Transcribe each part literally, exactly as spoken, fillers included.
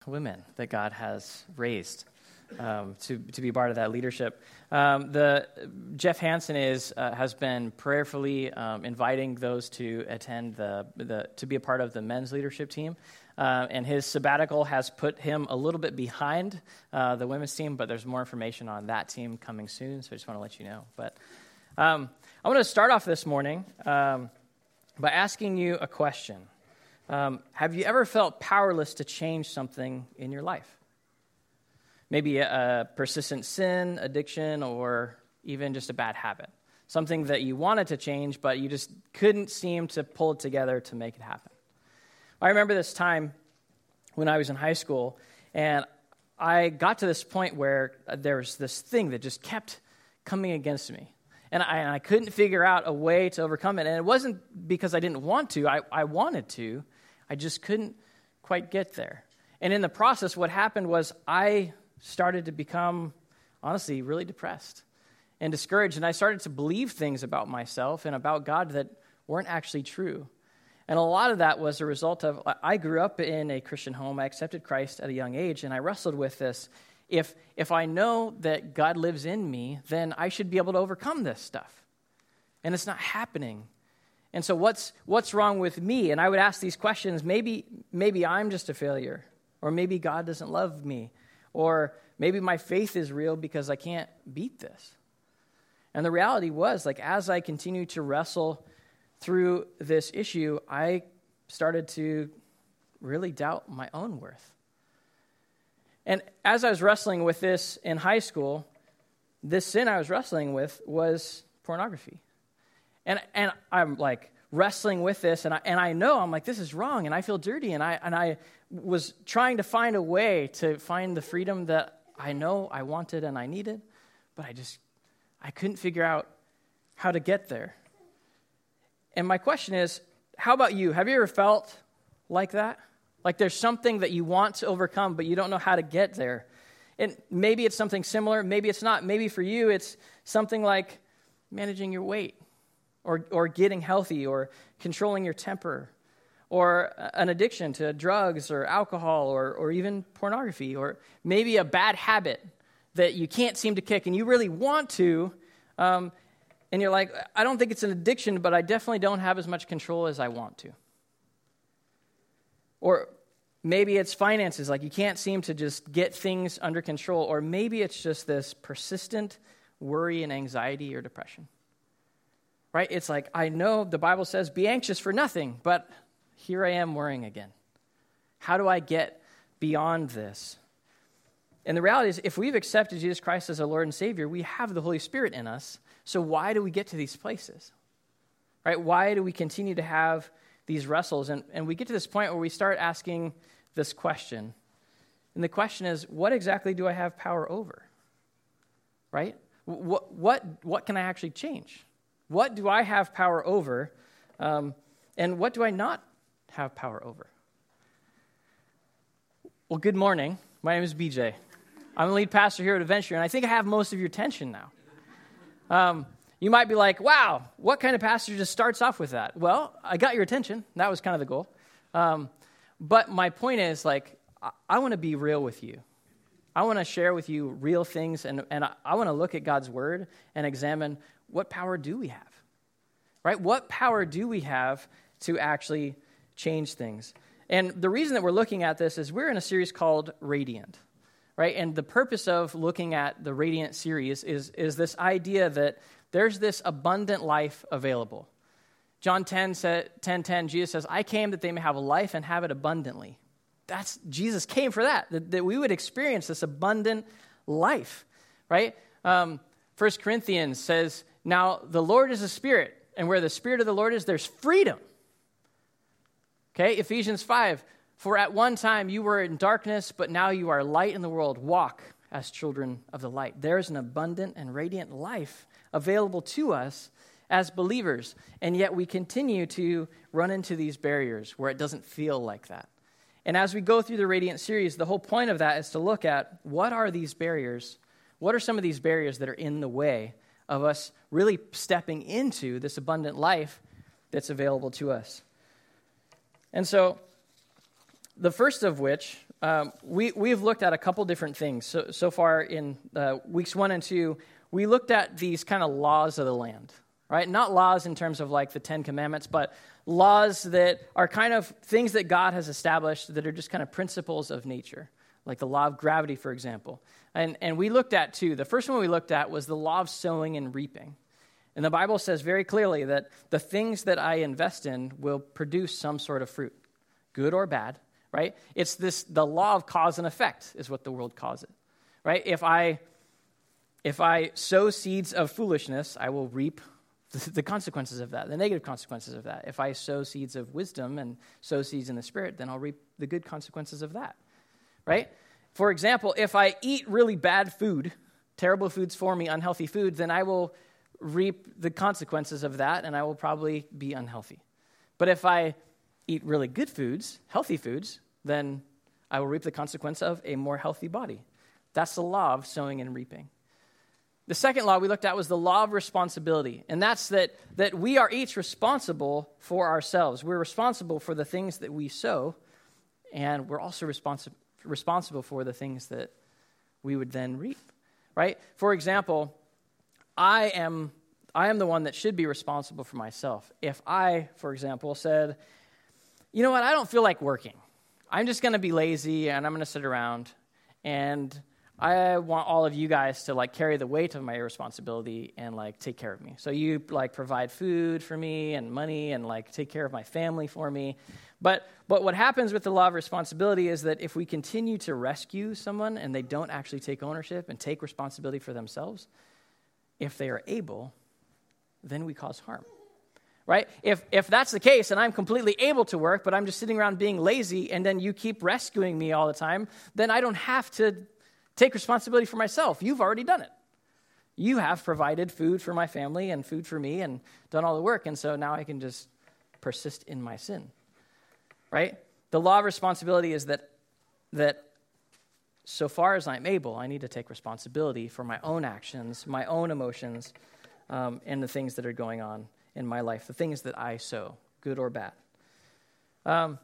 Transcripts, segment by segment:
women that God has raised um, to, to be part of that leadership. Um, the Jeff Hansen is uh, has been prayerfully um, inviting those to attend the, the to be a part of the men's leadership team. Uh, and his sabbatical has put him a little bit behind uh, the women's team, but there's more information on that team coming soon, so I just want to let you know. But um, I want to start off this morning um, by asking you a question. Um, have you ever felt powerless to change something in your life? Maybe a, a persistent sin, addiction, or even just a bad habit. Something that you wanted to change, but you just couldn't seem to pull it together to make it happen. I remember this time when I was in high school, and I got to this point where there was this thing that just kept coming against me. And I, and I couldn't figure out a way to overcome it. And it wasn't because I didn't want to. I, I wanted to. I just couldn't quite get there. And in the process, what happened was I started to become, honestly, really depressed and discouraged. And I started to believe things about myself and about God that weren't actually true. And a lot of that was a result of, I grew up in a Christian home. I accepted Christ at a young age, and I wrestled with this. If if I know that God lives in me, then I should be able to overcome this stuff. And it's not happening. And so what's what's wrong with me? And I would ask these questions. Maybe maybe I'm just a failure, or maybe God doesn't love me, or maybe my faith is real because I can't beat this. And the reality was, like, as I continued to wrestle through this issue, I started to really doubt my own worth. And as I was wrestling with this in high school, this sin I was wrestling with was pornography. And and I'm like wrestling with this, and I and I know I'm like, this is wrong, and I feel dirty, and I and I was trying to find a way to find the freedom that I know I wanted and I needed, but I just I couldn't figure out how to get there. And my question is, how about you? Have you ever felt like that? Like there's something that you want to overcome, but you don't know how to get there. And maybe it's something similar, maybe it's not. Maybe for you it's something like managing your weight, or or getting healthy, or controlling your temper, or an addiction to drugs or alcohol, or or even pornography, or maybe a bad habit that you can't seem to kick and you really want to, um, and you're like, I don't think it's an addiction, but I definitely don't have as much control as I want to. Or maybe it's finances, like you can't seem to just get things under control. Or maybe it's just this persistent worry and anxiety or depression. Right? It's like, I know the Bible says be anxious for nothing, but here I am worrying again. How do I get beyond this? And the reality is, if we've accepted Jesus Christ as our Lord and Savior, we have the Holy Spirit in us. So why do we get to these places? Right? Why do we continue to have these wrestles? And, and we get to this point where we start asking this question. And the question is, what exactly do I have power over? Right? What what what can I actually change? What do I have power over? Um, and what do I not have power over? Well, good morning. My name is B J. I'm the lead pastor here at Adventure, and I think I have most of your attention now. Um, you might be like, wow, what kind of pastor just starts off with that? Well, I got your attention. That was kind of the goal. Um, but my point is, like, I, I want to be real with you. I want to share with you real things, and, and I, I want to look at God's word and examine what power do we have, right? What power do we have to actually change things? And the reason that we're looking at this is we're in a series called Radiant. Right, and the purpose of looking at the Radiant series is, is this idea that there's this abundant life available. John ten, ten, ten, Jesus says, I came that they may have a life and have it abundantly. That's Jesus came for that, that, that we would experience this abundant life, right? Um, First Corinthians says, now the Lord is a spirit, and where the Spirit of the Lord is, there's freedom. Okay, Ephesians five, for at one time you were in darkness, but now you are light in the world. Walk as children of the light. There is an abundant and radiant life available to us as believers, and yet we continue to run into these barriers where it doesn't feel like that. And as we go through the Radiant series, the whole point of that is to look at what are these barriers, what are some of these barriers that are in the way of us really stepping into this abundant life that's available to us. And so, the first of which, um, we, we've looked at a couple different things. So, so far in uh, weeks one and two, we looked at these kind of laws of the land, right? Not laws in terms of like the Ten Commandments, but laws that are kind of things that God has established that are just kind of principles of nature, like the law of gravity, for example. And, and we looked at two. The first one we looked at was the law of sowing and reaping. And the Bible says very clearly that the things that I invest in will produce some sort of fruit, good or bad, right? It's this, the law of cause and effect is what the world calls it, right? If I, if I sow seeds of foolishness, I will reap the, the consequences of that, the negative consequences of that. If I sow seeds of wisdom and sow seeds in the Spirit, then I'll reap the good consequences of that, right? For example, if I eat really bad food, terrible foods for me, unhealthy food, then I will reap the consequences of that, and I will probably be unhealthy. But if I eat really good foods, healthy foods, then I will reap the consequence of a more healthy body. That's the law of sowing and reaping. The second law we looked at was the law of responsibility, and that's that, that we are each responsible for ourselves. We're responsible for the things that we sow, and we're also responsi- responsible for the things that we would then reap, right? For example, I am I am the one that should be responsible for myself. If I, for example, said, you know what, I don't feel like working. I'm just going to be lazy and I'm going to sit around, and I want all of you guys to like carry the weight of my responsibility and like take care of me. So you like provide food for me and money and like take care of my family for me. But but what happens with the law of responsibility is that if we continue to rescue someone and they don't actually take ownership and take responsibility for themselves, if they are able, then we cause harm, right? If if that's the case and I'm completely able to work, but I'm just sitting around being lazy and then you keep rescuing me all the time, then I don't have to take responsibility for myself. You've already done it. You have provided food for my family and food for me and done all the work, and so now I can just persist in my sin, right? The law of responsibility is that that so far as I'm able, I need to take responsibility for my own actions, my own emotions, um, and the things that are going on in my life, the things that I sow, good or bad. Um,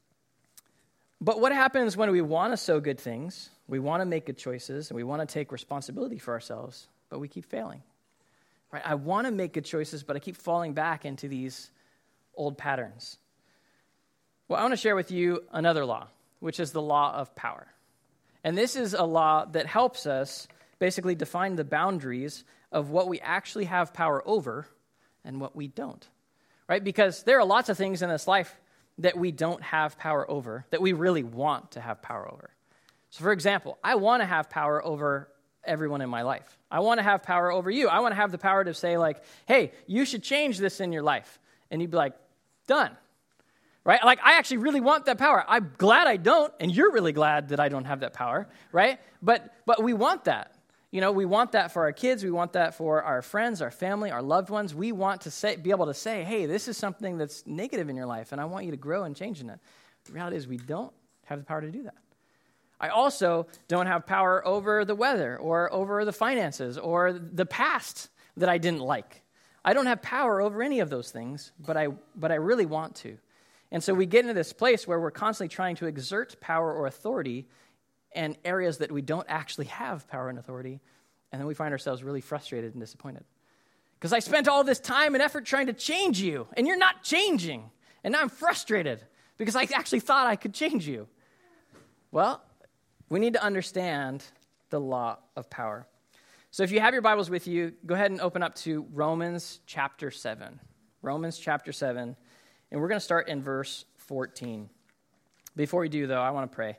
but what happens when we want to sow good things, we want to make good choices, and we want to take responsibility for ourselves, but we keep failing, right? I want to make good choices, but I keep falling back into these old patterns. Well, I want to share with you another law, which is the law of power. And this is a law that helps us basically define the boundaries of what we actually have power over and what we don't, right? Because there are lots of things in this life that we don't have power over, that we really want to have power over. So, for example, I want to have power over everyone in my life. I want to have power over you. I want to have the power to say, like, hey, you should change this in your life. And you'd be like, done. Right? Like, I actually really want that power. I'm glad I don't, and you're really glad that I don't have that power, right? But but we want that. You know, we want that for our kids. We want that for our friends, our family, our loved ones. We want to say, be able to say, hey, this is something that's negative in your life, and I want you to grow and change in it. The reality is we don't have the power to do that. I also don't have power over the weather or over the finances or the past that I didn't like. I don't have power over any of those things, but I but I really want to. And so we get into this place where we're constantly trying to exert power or authority in areas that we don't actually have power and authority, and then we find ourselves really frustrated and disappointed. Because I spent all this time and effort trying to change you, and you're not changing. And now I'm frustrated because I actually thought I could change you. Well, we need to understand the law of power. So if you have your Bibles with you, go ahead and open up to Romans chapter seven. Romans chapter seven. And we're going to start in verse fourteen. Before we do, though, I want to pray.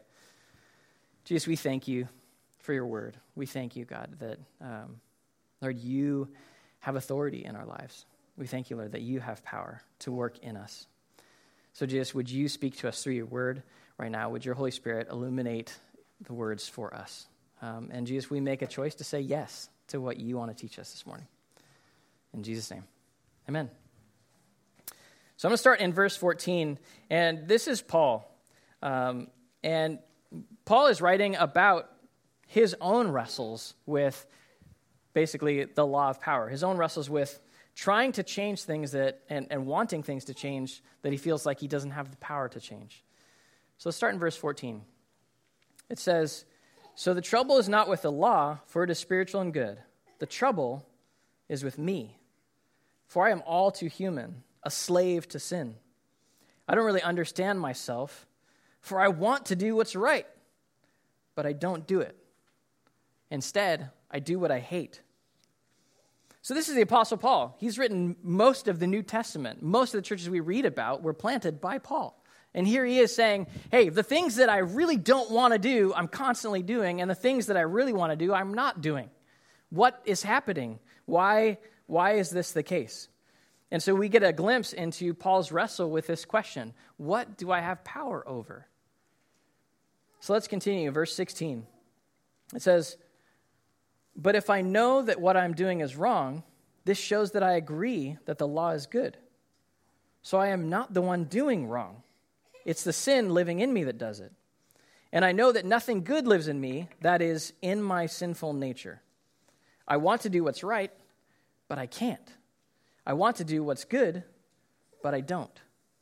Jesus, we thank you for your word. We thank you, God, that, um, Lord, you have authority in our lives. We thank you, Lord, that you have power to work in us. So, Jesus, would you speak to us through your word right now? Would your Holy Spirit illuminate the words for us? Um, and, Jesus, we make a choice to say yes to what you want to teach us this morning. In Jesus' name, amen. So I'm going to start in verse fourteen, and this is Paul. Um, and Paul is writing about his own wrestles with basically the law of power, his own wrestles with trying to change things that and, and wanting things to change that he feels like he doesn't have the power to change. So let's start in verse fourteen. It says, "So the trouble is not with the law, for it is spiritual and good. The trouble is with me, for I am all too human, a slave to sin. I don't really understand myself, for I want to do what's right, but I don't do it. Instead, I do what I hate." So this is the Apostle Paul. He's written most of the New Testament. Most of the churches we read about were planted by Paul. And here he is saying, hey, the things that I really don't want to do, I'm constantly doing, and the things that I really want to do, I'm not doing. What is happening? Why, why is this the case? And so we get a glimpse into Paul's wrestle with this question. What do I have power over? So let's continue. Verse sixteen. It says, "But if I know that what I'm doing is wrong, this shows that I agree that the law is good. So I am not the one doing wrong. It's the sin living in me that does it. And I know that nothing good lives in me, that is, in my sinful nature. I want to do what's right, but I can't. I want to do what's good, but I don't.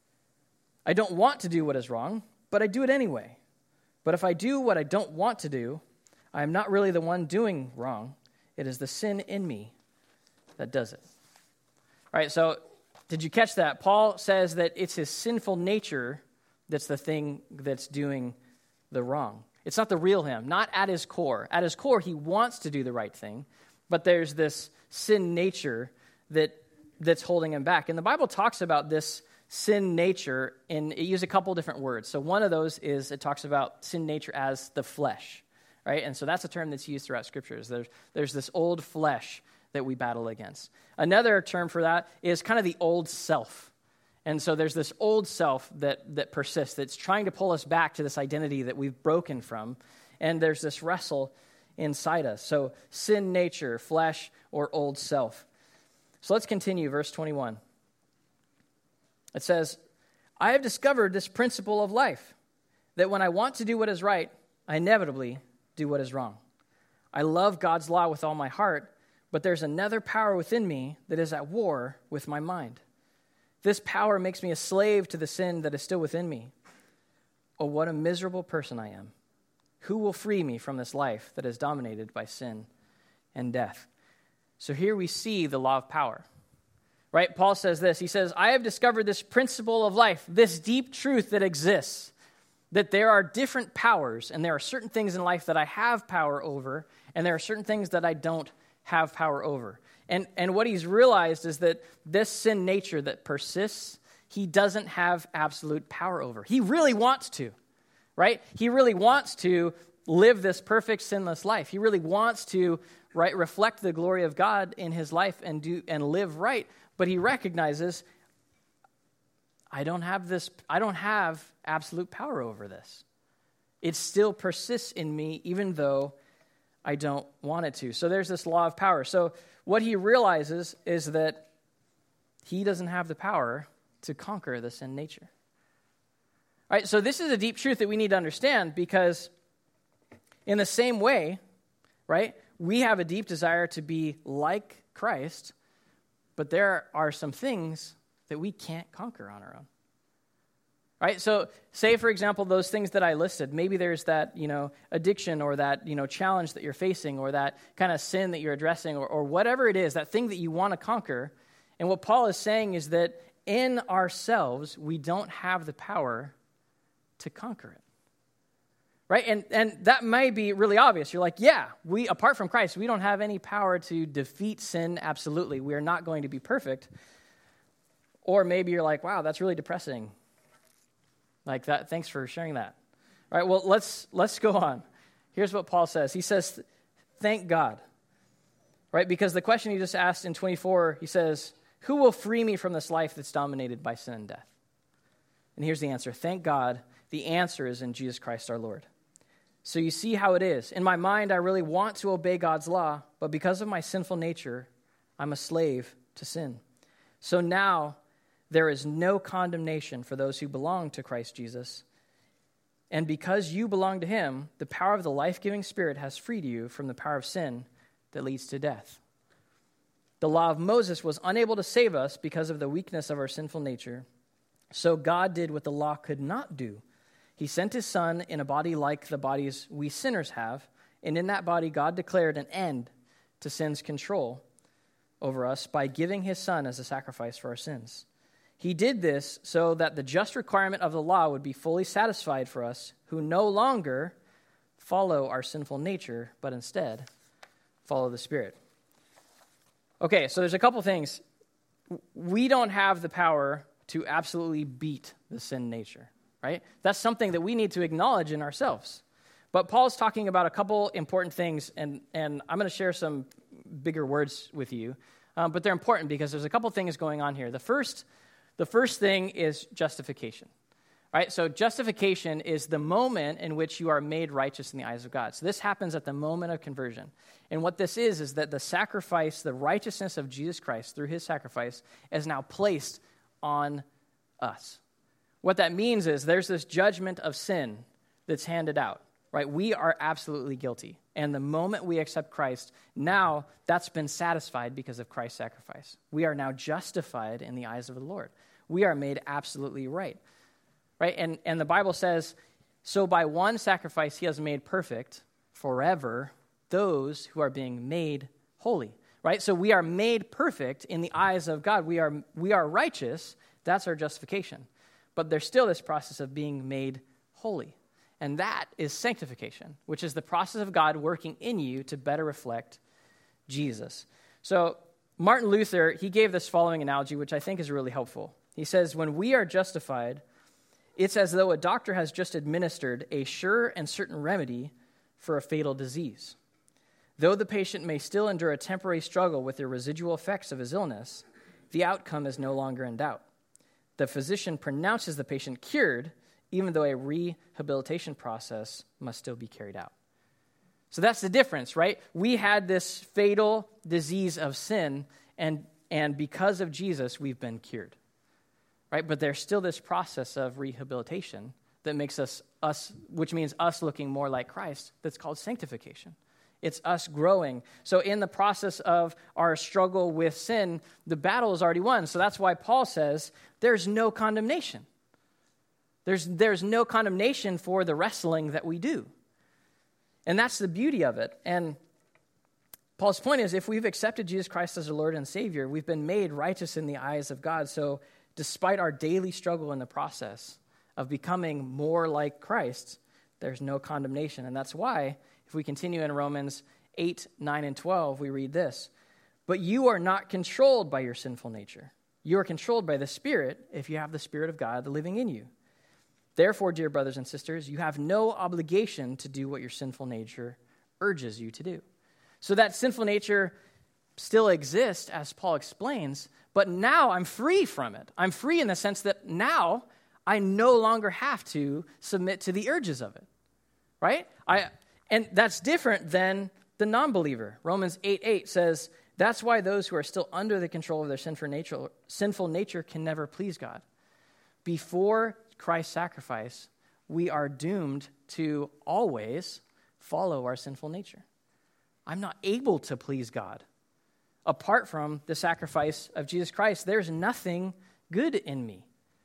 I don't want to do what is wrong, but I do it anyway. But if I do what I don't want to do, I am not really the one doing wrong. It is the sin in me that does it." All right, so did you catch that? Paul says that it's his sinful nature that's the thing that's doing the wrong. It's not the real him, not at his core. At his core, he wants to do the right thing, but there's this sin nature that that's holding him back. And the Bible talks about this sin nature, and it uses a couple different words. So one of those is it talks about sin nature as the flesh. Right? And so that's a term that's used throughout Scriptures. There's, there's this old flesh that we battle against. Another term for that is kind of the old self. And so there's this old self that, that persists, that's trying to pull us back to this identity that we've broken from. And there's this wrestle inside us. So sin nature, flesh, or old self. So let's continue, verse twenty-one. It says, "I have discovered this principle of life, that when I want to do what is right, I inevitably do what is wrong. I love God's law with all my heart, but there's another power within me that is at war with my mind. This power makes me a slave to the sin that is still within me. Oh, what a miserable person I am. Who will free me from this life that is dominated by sin and death?" So here we see the law of power. Right? Paul says this. He says, "I have discovered this principle of life, this deep truth that exists, that there are different powers, and there are certain things in life that I have power over, and there are certain things that I don't have power over." And, and what he's realized is that this sin nature that persists, he doesn't have absolute power over. He really wants to, right? He really wants to live this perfect, sinless life. He really wants to, right, reflect the glory of God in his life and do and live right. But he recognizes, I don't have this, I don't have absolute power over this. It still persists in me, even though I don't want it to. So there's this law of power. So what he realizes is that he doesn't have the power to conquer the sin nature. All right, so this is a deep truth that we need to understand, because in the same way, right, we have a deep desire to be like Christ, but there are some things that we can't conquer on our own. Right? So say, for example, those things that I listed, maybe there's that, you know, addiction or that, you know, challenge that you're facing or that kind of sin that you're addressing or, or whatever it is, that thing that you want to conquer. And what Paul is saying is that in ourselves, we don't have the power to conquer it. Right? And and that may be really obvious. You're like, yeah, we, apart from Christ, we don't have any power to defeat sin. Absolutely. We are not going to be perfect. Or maybe you're like, wow, that's really depressing. Like that. Thanks for sharing that. All right, well, let's let's go on. Here's what Paul says. He says, thank God. Right? Because the question he just asked in twenty-four, he says, who will free me from this life that's dominated by sin and death? And here's the answer. Thank God. The answer is in Jesus Christ our Lord. So you see how it is. In my mind, I really want to obey God's law, but because of my sinful nature, I'm a slave to sin. So now there is no condemnation for those who belong to Christ Jesus. And because you belong to him, the power of the life-giving Spirit has freed you from the power of sin that leads to death. The law of Moses was unable to save us because of the weakness of our sinful nature. So God did what the law could not do. He sent his Son in a body like the bodies we sinners have, and in that body God declared an end to sin's control over us by giving his Son as a sacrifice for our sins. He did this so that the just requirement of the law would be fully satisfied for us who no longer follow our sinful nature, but instead follow the Spirit. Okay, so there's a couple things. We don't have the power to absolutely beat the sin nature, right? That's something that we need to acknowledge in ourselves. But Paul's talking about a couple important things, and, and I'm going to share some bigger words with you, um, but they're important because there's a couple things going on here. The first, the first thing is justification, right? So justification is the moment in which you are made righteous in the eyes of God. So this happens at the moment of conversion. And what this is, is that the sacrifice, the righteousness of Jesus Christ through his sacrifice is now placed on us. What that means is there's this judgment of sin that's handed out, right? We are absolutely guilty. And the moment we accept Christ, now that's been satisfied because of Christ's sacrifice. We are now justified in the eyes of the Lord. We are made absolutely right, right? And, and the Bible says, so by one sacrifice he has made perfect forever those who are being made holy, right? So we are made perfect in the eyes of God. We are, we are righteous. That's our justification. But there's still this process of being made holy. And that is sanctification, which is the process of God working in you to better reflect Jesus. So Martin Luther, he gave this following analogy, which I think is really helpful. He says, when we are justified, it's as though a doctor has just administered a sure and certain remedy for a fatal disease. Though the patient may still endure a temporary struggle with the residual effects of his illness, the outcome is no longer in doubt. The physician pronounces the patient cured, even though a rehabilitation process must still be carried out. So that's the difference, right? We had this fatal disease of sin, and, and because of Jesus, we've been cured, right? But there's still this process of rehabilitation that makes us, us, which means us looking more like Christ, that's called sanctification. It's us growing. So in the process of our struggle with sin, the battle is already won. So that's why Paul says there's no condemnation. There's, there's no condemnation for the wrestling that we do. And that's the beauty of it. And Paul's point is, if we've accepted Jesus Christ as our Lord and Savior, we've been made righteous in the eyes of God. So despite our daily struggle in the process of becoming more like Christ, there's no condemnation. And that's why, if we continue in Romans eight, nine, and twelve, we read this. But you are not controlled by your sinful nature. You are controlled by the Spirit if you have the Spirit of God living in you. Therefore, dear brothers and sisters, you have no obligation to do what your sinful nature urges you to do. So that sinful nature still exists, as Paul explains, but now I'm free from it. I'm free in the sense that now I no longer have to submit to the urges of it, right? I, and that's different than the non-believer. Romans eight eight says, that's why those who are still under the control of their sinful nature, sinful nature can never please God. Before Christ's sacrifice, we are doomed to always follow our sinful nature. I'm not able to please God. Apart from the sacrifice of Jesus Christ, there's nothing good in me.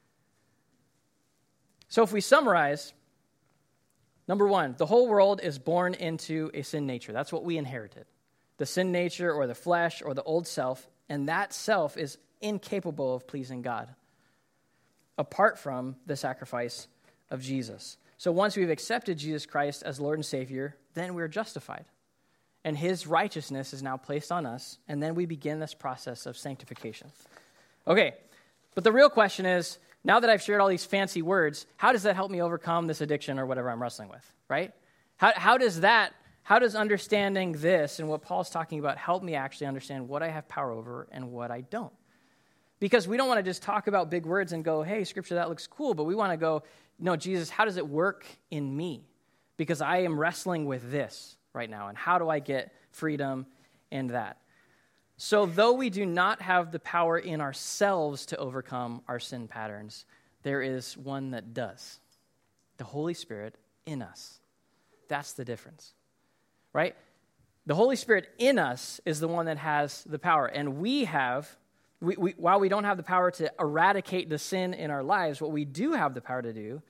So if we summarize, number one, the whole world is born into a sin nature. That's what we inherited. The sin nature or the flesh or the old self, and that self is incapable of pleasing God apart from the sacrifice of Jesus. So once we've accepted Jesus Christ as Lord and Savior, then we're justified. And his righteousness is now placed on us, and then we begin this process of sanctification. Okay, but the real question is, now that I've shared all these fancy words, how does that help me overcome this addiction or whatever I'm wrestling with, right? How, how does that, how does understanding this and what Paul's talking about help me actually understand what I have power over and what I don't? Because we don't want to just talk about big words and go, hey, Scripture, that looks cool, but we want to go, no, Jesus, how does it work in me? Because I am wrestling with this right now, and how do I get freedom in that? So though we do not have the power in ourselves to overcome our sin patterns, there is one that does. The Holy Spirit in us. That's the difference, right? The Holy Spirit in us is the one that has the power, and we have... We, we, while we don't have the power to eradicate the sin in our lives, what we do have the power to do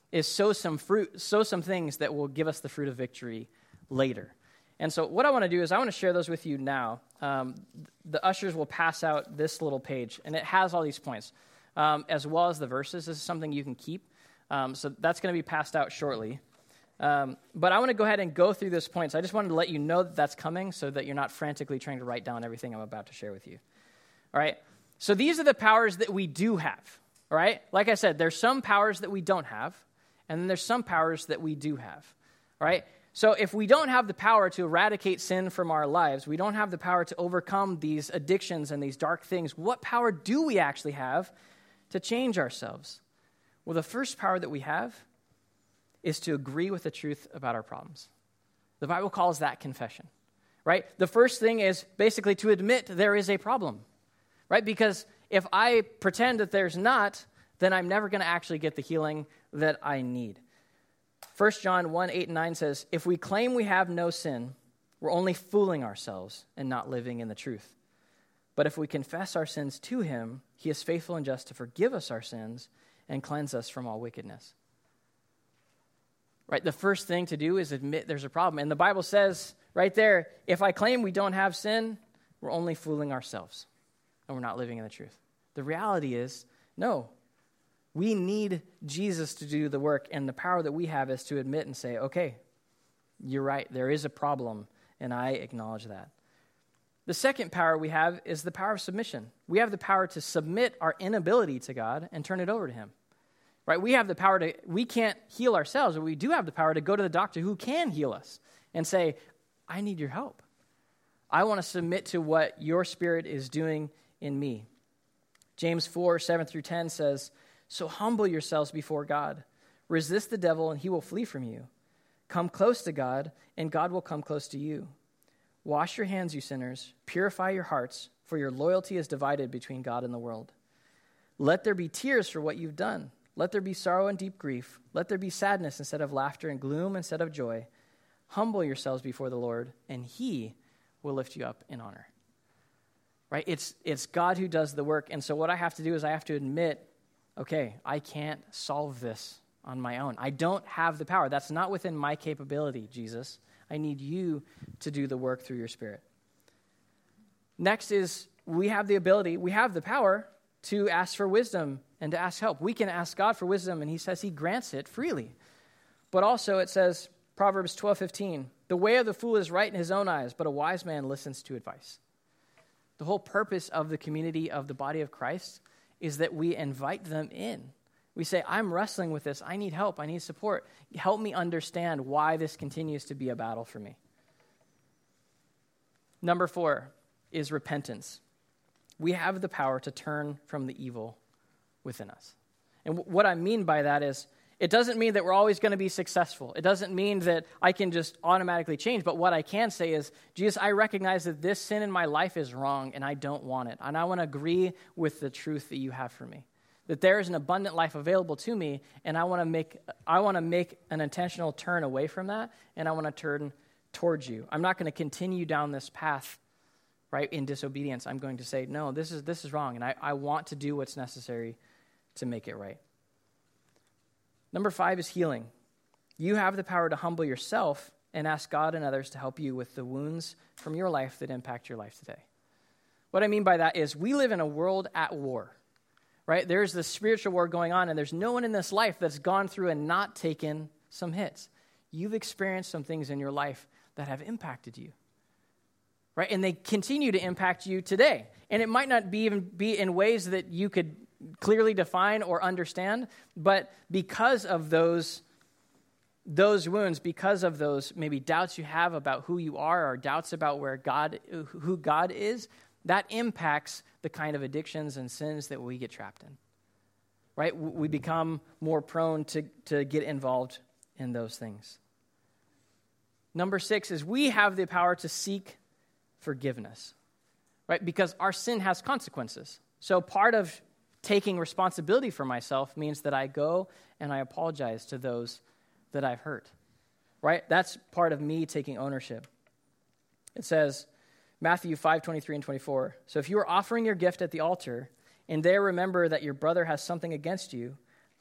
is sow some fruit, sow some things that will give us the fruit of victory later. And so what I want to do is I want to share those with you now. Um, the ushers will pass out this little page, and it has all these points, um, as well as the verses. This is something you can keep. Um, so that's going to be passed out shortly. Um, but I want to go ahead and go through those points. I just wanted to let you know that that's coming so that you're not frantically trying to write down everything I'm about to share with you. All right? So these are the powers that we do have. All right? Like I said, there's some powers that we don't have, and then there's some powers that we do have. All right? So if we don't have the power to eradicate sin from our lives, we don't have the power to overcome these addictions and these dark things, what power do we actually have to change ourselves? Well, the first power that we have is to agree with the truth about our problems. The Bible calls that confession, right? The first thing is basically to admit there is a problem, right? Because if I pretend that there's not, then I'm never going to actually get the healing that I need. First John one, eight and nine says, if we claim we have no sin, we're only fooling ourselves and not living in the truth. But if we confess our sins to him, he is faithful and just to forgive us our sins and cleanse us from all wickedness. Right, the first thing to do is admit there's a problem. And the Bible says right there, if I claim we don't have sin, we're only fooling ourselves and we're not living in the truth. The reality is, no, we need Jesus to do the work, and the power that we have is to admit and say, okay, you're right, there is a problem, and I acknowledge that. The second power we have is the power of submission. We have the power to submit our inability to God and turn it over to him. Right? We have the power to, we can't heal ourselves, but we do have the power to go to the doctor who can heal us and say, I need your help. I want to submit to what your Spirit is doing in me. James four, seven through ten says, so humble yourselves before God. Resist the devil and he will flee from you. Come close to God and God will come close to you. Wash your hands, you sinners. Purify your hearts, for your loyalty is divided between God and the world. Let there be tears for what you've done. Let there be sorrow and deep grief. Let there be sadness instead of laughter and gloom instead of joy. Humble yourselves before the Lord, and he will lift you up in honor. Right? It's, it's God who does the work. And so what I have to do is I have to admit, okay, I can't solve this on my own. I don't have the power. That's not within my capability, Jesus. I need you to do the work through your Spirit. Next is we have the ability, we have the power to ask for wisdom and to ask help. We can ask God for wisdom, and he says he grants it freely. But also it says, Proverbs twelve fifteen, the way of the fool is right in his own eyes, but a wise man listens to advice. The whole purpose of the community of the body of Christ is that we invite them in. We say, I'm wrestling with this. I need help. I need support. Help me understand why this continues to be a battle for me. Number four is repentance. We have the power to turn from the evil within us. And w- what I mean by that is, it doesn't mean that we're always going to be successful. It doesn't mean that I can just automatically change. But what I can say is, Jesus, I recognize that this sin in my life is wrong and I don't want it. And I want to agree with the truth that you have for me. That there is an abundant life available to me, and I want to make I want to make an intentional turn away from that, and I want to turn towards you. I'm not going to continue down this path, right, in disobedience. I'm going to say, no, this is this is wrong, and I, I want to do what's necessary to make it right. Number five is healing. You have the power to humble yourself and ask God and others to help you with the wounds from your life that impact your life today. What I mean by that is we live in a world at war, right? There's this spiritual war going on, and there's no one in this life that's gone through and not taken some hits. You've experienced some things in your life that have impacted you, right? And they continue to impact you today. And it might not be even be in ways that you could clearly define or understand, but because of those, those wounds, because of those maybe doubts you have about who you are or doubts about where God, who God is, that impacts the kind of addictions and sins that we get trapped in, right? We become more prone to, to get involved in those things. Number six is we have the power to seek forgiveness, right? Because our sin has consequences. So part of taking responsibility for myself means that I go and I apologize to those that I've hurt, right? That's part of me taking ownership. It says, Matthew five, twenty-three and twenty-four, so if you are offering your gift at the altar and there remember that your brother has something against you,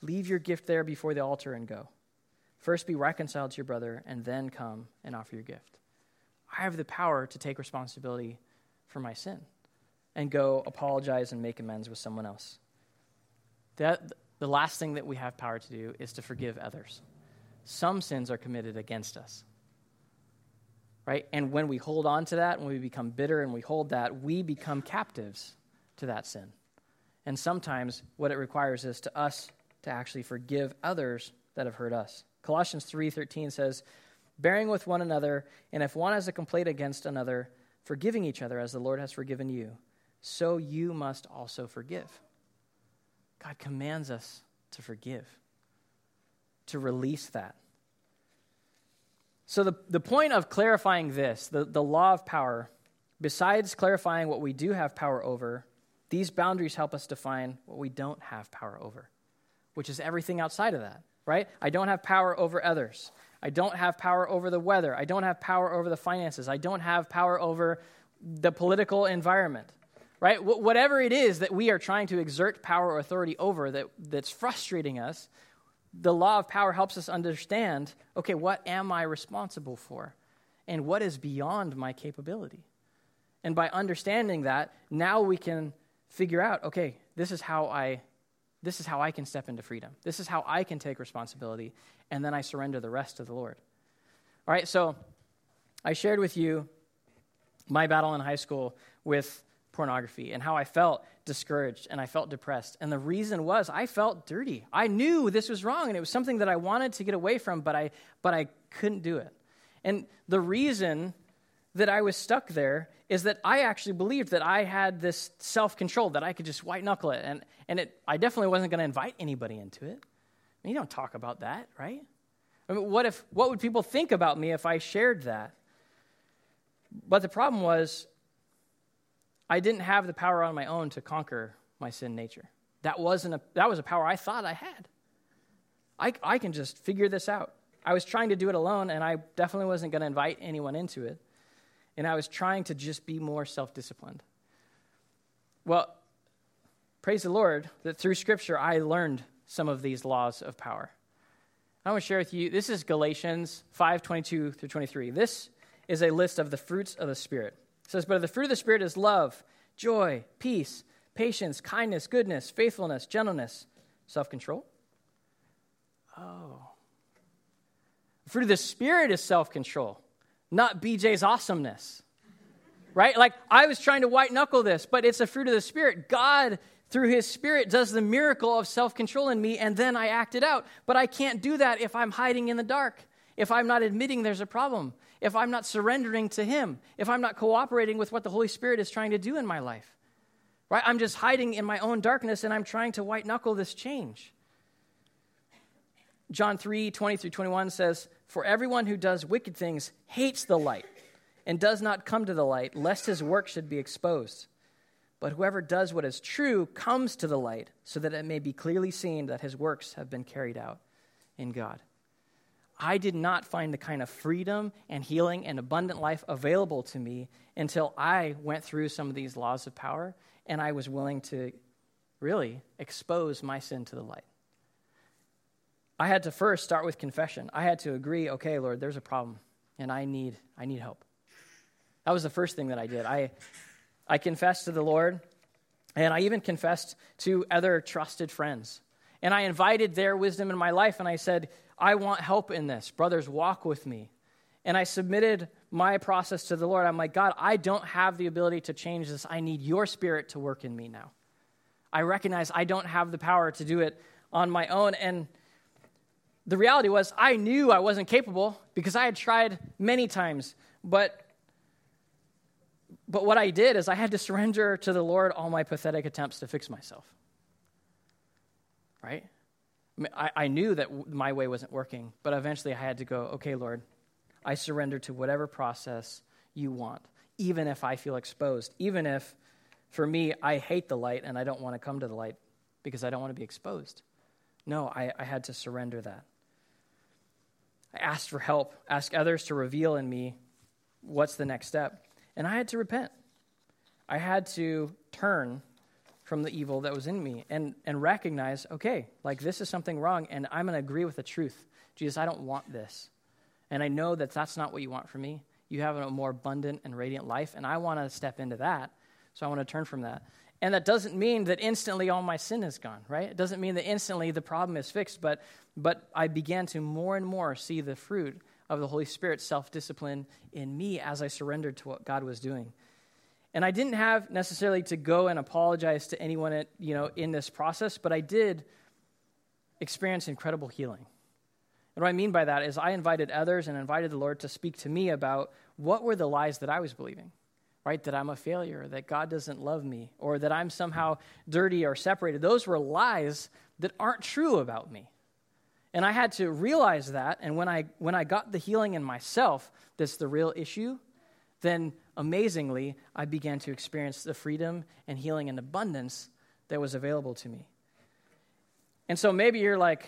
Leave your gift there before the altar and go. First be reconciled to your brother, and then come and offer your gift. I have the power to take responsibility for my sin and go apologize and make amends with someone else. That, the last thing that we have power to do is to forgive others. Some sins are committed against us, right? And when we hold on to that, when we become bitter and we hold that, we become captives to that sin. And sometimes what it requires is to us to actually forgive others that have hurt us. Colossians three thirteen says, bearing with one another, and if one has a complaint against another, forgiving each other as the Lord has forgiven you, so you must also forgive. God commands us to forgive, to release that. So the, the point of clarifying this, the, the law of power, besides clarifying what we do have power over, these boundaries help us define what we don't have power over, which is everything outside of that, right? I don't have power over others. I don't have power over the weather. I don't have power over the finances. I don't have power over the political environment, right? Wh- whatever it is that we are trying to exert power or authority over that, that's frustrating us, the law of power helps us understand, okay, what am I responsible for? And what is beyond my capability? And by understanding that, now we can figure out, okay, this is how I this is how I can step into freedom. This is how I can take responsibility, and then I surrender the rest to the Lord. All right, so I shared with you my battle in high school with pornography and how I felt discouraged and I felt depressed. And the reason was I felt dirty. I knew this was wrong, and it was something that I wanted to get away from, but I but I couldn't do it. And the reason that I was stuck there is that I actually believed that I had this self-control, that I could just white-knuckle it. And, and it, I definitely wasn't going to invite anybody into it. I mean, you don't talk about that, right? I mean, what if? What would people think about me if I shared that? But the problem was I didn't have the power on my own to conquer my sin nature. That wasn't a, that was a power I thought I had. I, I can just figure this out. I was trying to do it alone, and I definitely wasn't going to invite anyone into it. And I was trying to just be more self-disciplined. Well, praise the Lord that through Scripture I learned some of these laws of power. I want to share with you, this is Galatians five twenty-two through twenty-three. This is a list of the fruits of the Spirit. It says, but the fruit of the Spirit is love, joy, peace, patience, kindness, goodness, faithfulness, gentleness, self-control. Oh. The fruit of the Spirit is self-control, not B J's awesomeness, right? Like, I was trying to white-knuckle this, but it's a fruit of the Spirit. God, through His Spirit, does the miracle of self-control in me, and then I act it out. But I can't do that if I'm hiding in the dark, if I'm not admitting there's a problem, if I'm not surrendering to Him, if I'm not cooperating with what the Holy Spirit is trying to do in my life, right? I'm just hiding in my own darkness, and I'm trying to white-knuckle this change. John three twenty through twenty-one says, for everyone who does wicked things hates the light and does not come to the light, lest his work should be exposed. But whoever does what is true comes to the light, so that it may be clearly seen that his works have been carried out in God. I did not find the kind of freedom and healing and abundant life available to me until I went through some of these laws of power, and I was willing to really expose my sin to the light. I had to first start with confession. I had to agree, okay, Lord, there's a problem, and I need I need help. That was the first thing that I did. I I confessed to the Lord, and I even confessed to other trusted friends. And I invited their wisdom in my life, and I said, I want help in this. Brothers, walk with me. And I submitted my process to the Lord. I'm like, God, I don't have the ability to change this. I need your Spirit to work in me now. I recognize I don't have the power to do it on my own. And the reality was I knew I wasn't capable because I had tried many times. But, but what I did is I had to surrender to the Lord all my pathetic attempts to fix myself. Right? I, mean, I, I knew that my way wasn't working, but eventually I had to go, okay, Lord, I surrender to whatever process you want, even if I feel exposed, even if, for me, I hate the light and I don't want to come to the light because I don't want to be exposed. No, I, I had to surrender that. I asked for help, asked others to reveal in me what's the next step, and I had to repent. I had to turn from the evil that was in me and, and recognize, okay, like this is something wrong, and I'm going to agree with the truth. Jesus, I don't want this. And I know that that's not what you want for me. You have a more abundant and radiant life, and I want to step into that, so I want to turn from that. And that doesn't mean that instantly all my sin is gone, right? It doesn't mean that instantly the problem is fixed, but but I began to more and more see the fruit of the Holy Spirit's self-discipline in me as I surrendered to what God was doing. And I didn't have necessarily to go and apologize to anyone at, you know, in this process, but I did experience incredible healing. And what I mean by that is I invited others and invited the Lord to speak to me about what were the lies that I was believing, right? That I'm a failure, that God doesn't love me, or that I'm somehow dirty or separated. Those were lies that aren't true about me. And I had to realize that, and when I when I got the healing in myself, that's the real issue, then amazingly, I began to experience the freedom and healing and abundance that was available to me. And so maybe you're like,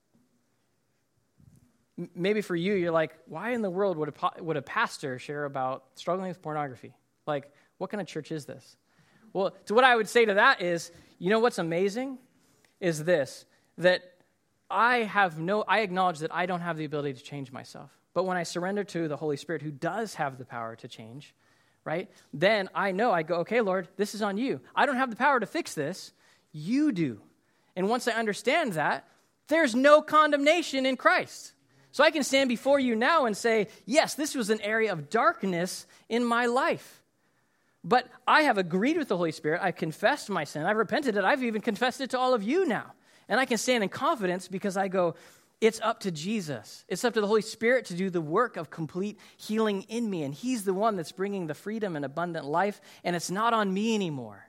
maybe for you, you're like, why in the world would a, would a pastor share about struggling with pornography? Like, what kind of church is this? Well, to what I would say to that is, you know what's amazing is this, that I have no, I acknowledge that I don't have the ability to change myself. But when I surrender to the Holy Spirit, who does have the power to change, right, then I know, I go, okay, Lord, this is on you. I don't have the power to fix this. You do. And once I understand that, there's no condemnation in Christ. So I can stand before you now and say, yes, this was an area of darkness in my life. But I have agreed with the Holy Spirit. I've confessed my sin. I've repented it. I've even confessed it to all of you now. And I can stand in confidence because I go, it's up to Jesus. It's up to the Holy Spirit to do the work of complete healing in me. And he's the one that's bringing the freedom and abundant life. And it's not on me anymore.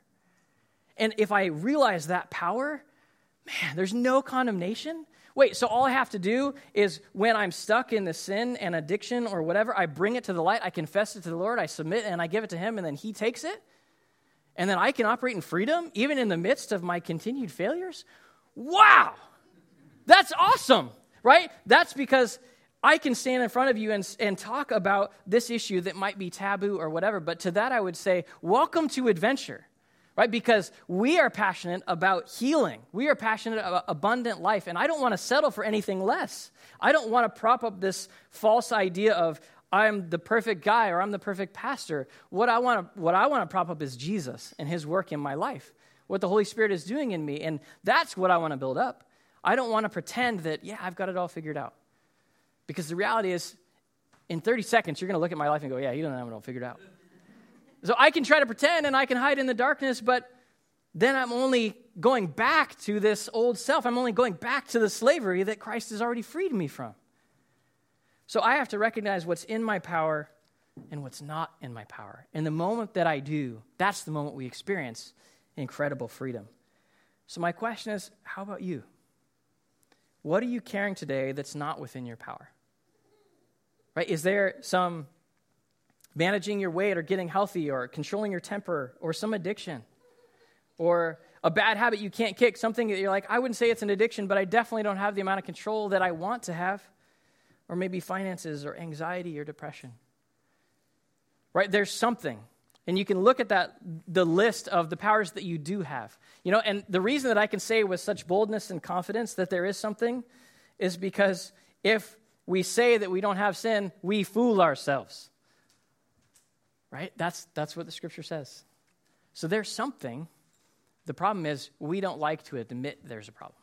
And if I realize that power, man, there's no condemnation. Wait, so all I have to do is when I'm stuck in the sin and addiction or whatever, I bring it to the light, I confess it to the Lord, I submit and I give it to him, and then he takes it? And then I can operate in freedom even in the midst of my continued failures? Wow! That's awesome, right? That's because I can stand in front of you and, and talk about this issue that might be taboo or whatever, but to that I would say, welcome to adventure. Right? Because we are passionate about healing. We are passionate about abundant life. And I don't want to settle for anything less. I don't want to prop up this false idea of I'm the perfect guy or I'm the perfect pastor. What I want to, what I want to prop up is Jesus and his work in my life. What the Holy Spirit is doing in me. And that's what I want to build up. I don't want to pretend that, yeah, I've got it all figured out. Because the reality is, in thirty seconds, you're going to look at my life and go, yeah, you don't have it all figured out. So I can try to pretend and I can hide in the darkness, but then I'm only going back to this old self. I'm only going back to the slavery that Christ has already freed me from. So I have to recognize what's in my power and what's not in my power. And the moment that I do, that's the moment we experience incredible freedom. So my question is, how about you? What are you carrying today that's not within your power? Right? Is there some managing your weight or getting healthy or controlling your temper or some addiction or a bad habit you can't kick, something that you're like, I wouldn't say it's an addiction, but I definitely don't have the amount of control that I want to have, or maybe finances or anxiety or depression, right? There's something, and you can look at that, the list of the powers that you do have, you know, and the reason that I can say with such boldness and confidence that there is something is because if we say that we don't have sin, we fool ourselves. Right? That's that's what the scripture says. So there's something. The problem is we don't like to admit there's a problem.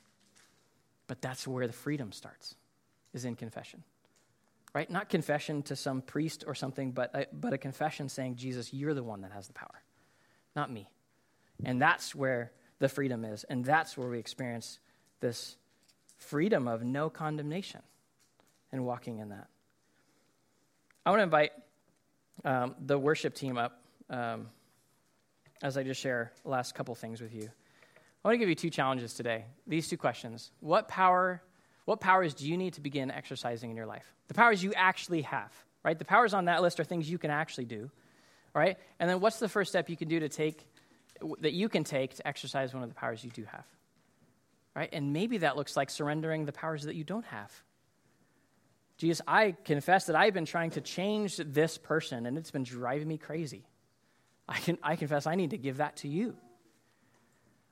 But that's where the freedom starts, is in confession. Right? Not confession to some priest or something, but a, but a confession saying, Jesus, you're the one that has the power, not me. And that's where the freedom is. And that's where we experience this freedom of no condemnation and walking in that. I want to invite Um, the worship team up um, as I just share the last couple things with you. I want to give you two challenges today. These two questions. What power, what powers do you need to begin exercising in your life? The powers you actually have, right? The powers on that list are things you can actually do, right? And then what's the first step you can do to take, that you can take to exercise one of the powers you do have, right? And maybe that looks like surrendering the powers that you don't have. Jesus, I confess that I've been trying to change this person, and it's been driving me crazy. I can I confess I need to give that to you.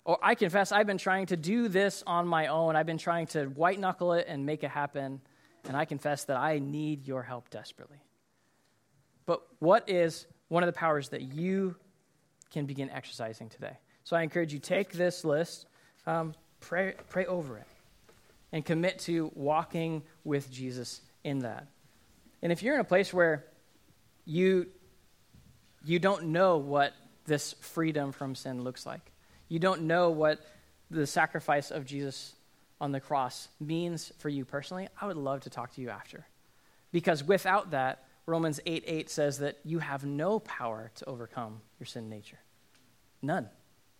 Or I confess I've been trying to do this on my own. I've been trying to white knuckle it and make it happen. And I confess that I need your help desperately. But what is one of the powers that you can begin exercising today? So I encourage you, take this list, um, pray, pray over it, and commit to walking with Jesus in that. And if you're in a place where you, you don't know what this freedom from sin looks like, you don't know what the sacrifice of Jesus on the cross means for you personally, I would love to talk to you after. Because without that, Romans eight eight says that you have no power to overcome your sin nature. None.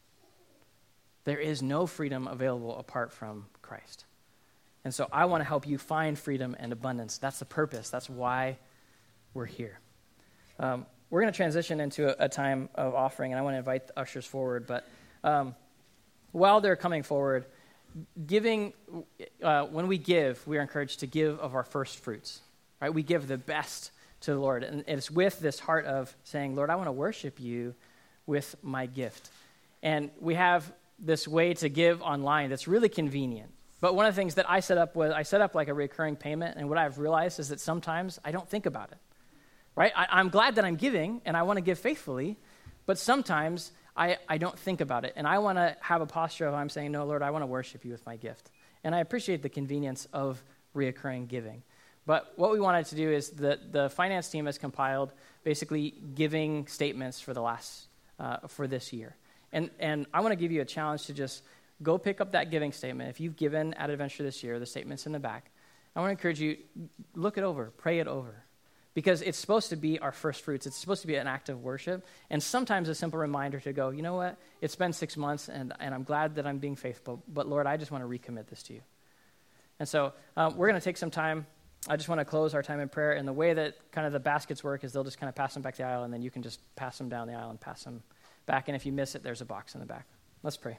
There is no freedom available apart from Christ. And so I want to help you find freedom and abundance. That's the purpose. That's why we're here. Um, we're going to transition into a, a time of offering, and I want to invite the ushers forward. But um, while they're coming forward, giving, uh, when we give, we are encouraged to give of our first fruits. Right? We give the best to the Lord. And it's with this heart of saying, Lord, I want to worship you with my gift. And we have this way to give online that's really convenient. But one of the things that I set up was, I set up like a recurring payment, and what I've realized is that sometimes I don't think about it. Right? I, I'm glad that I'm giving, and I want to give faithfully, but sometimes I, I don't think about it. And I want to have a posture of I'm saying, no, Lord, I want to worship you with my gift. And I appreciate the convenience of recurring giving. But what we wanted to do is that the finance team has compiled basically giving statements for the last, uh, for this year. And and I want to give you a challenge to just go pick up that giving statement. If you've given at Adventure this year, the statement's in the back. I want to encourage you, look it over, pray it over. Because it's supposed to be our first fruits. It's supposed to be an act of worship. And sometimes a simple reminder to go, you know what? It's been six months, and, and I'm glad that I'm being faithful. But Lord, I just want to recommit this to you. And so um, we're going to take some time. I just want to close our time in prayer. And the way that kind of the baskets work is they'll just kind of pass them back the aisle, and then you can just pass them down the aisle and pass them back. And if you miss it, there's a box in the back. Let's pray.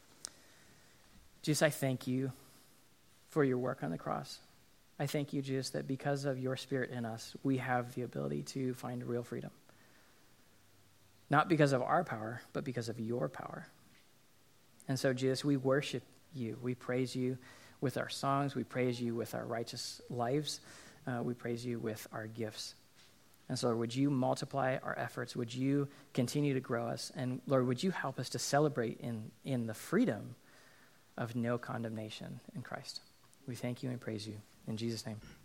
Jesus, I thank you for your work on the cross. I thank you, Jesus, that because of your Spirit in us, we have the ability to find real freedom. Not because of our power, but because of your power. And so, Jesus, we worship you. We praise you with our songs. We praise you with our righteous lives. Uh, we praise you with our gifts. And so, Lord, would you multiply our efforts? Would you continue to grow us? And, Lord, would you help us to celebrate in, in the freedom of no condemnation in Christ? We thank you and praise you. In Jesus' name.